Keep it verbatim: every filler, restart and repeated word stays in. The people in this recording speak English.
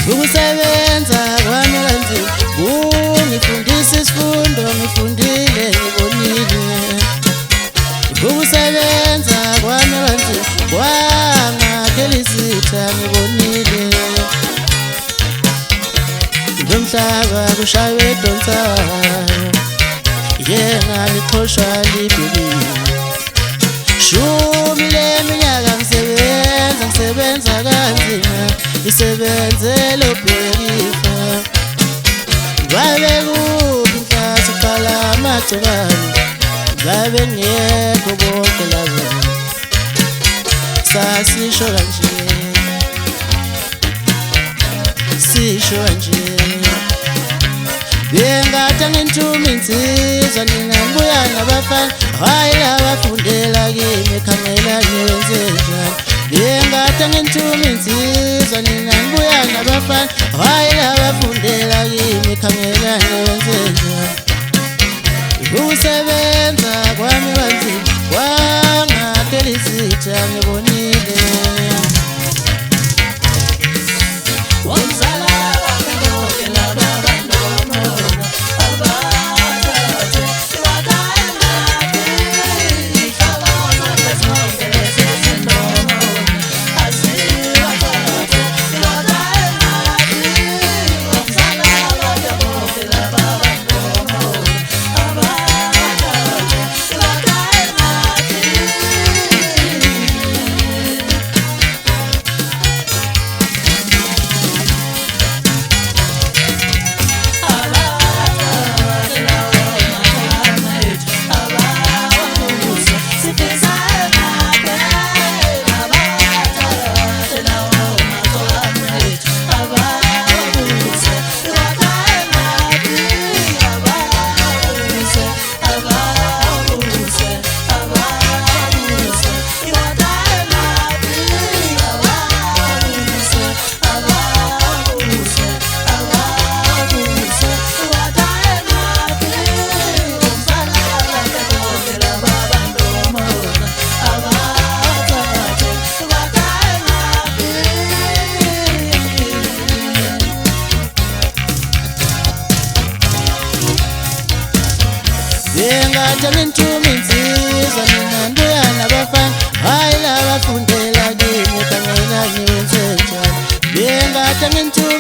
ukusebenza kwami kanzima ungifundisa isifundo ngifundile ngibonile ukusebenza kwami kanzima kwangakhela izitha ngibonile ngomhlaba kushaywe idonsayo yena lixhosha libhekile shumi leminyaka ngisebenza ngisebenza kanzima ngisebenzela ubhekifa ngabe kuphi mhlathi uqala amagcikwane ngabe ngekho bonke labo sasisho kanje sisho kanje bengathi ngintuma insizwa ngingabuya nabafana hayi labafundela kimi ekhangela ngiwenze njani bengathi ngintuma insizwa ngingabuya nabafana hayi labafundela kimi ekhangela ngiwenze njani ukusebenza kwami kanzima kwangakhela izitha ngibonile bengathi ngintuma insizwa ngingabuya nabafana hayi labafundela kimi ekhangela ngiwenze njani bengathi ngintuma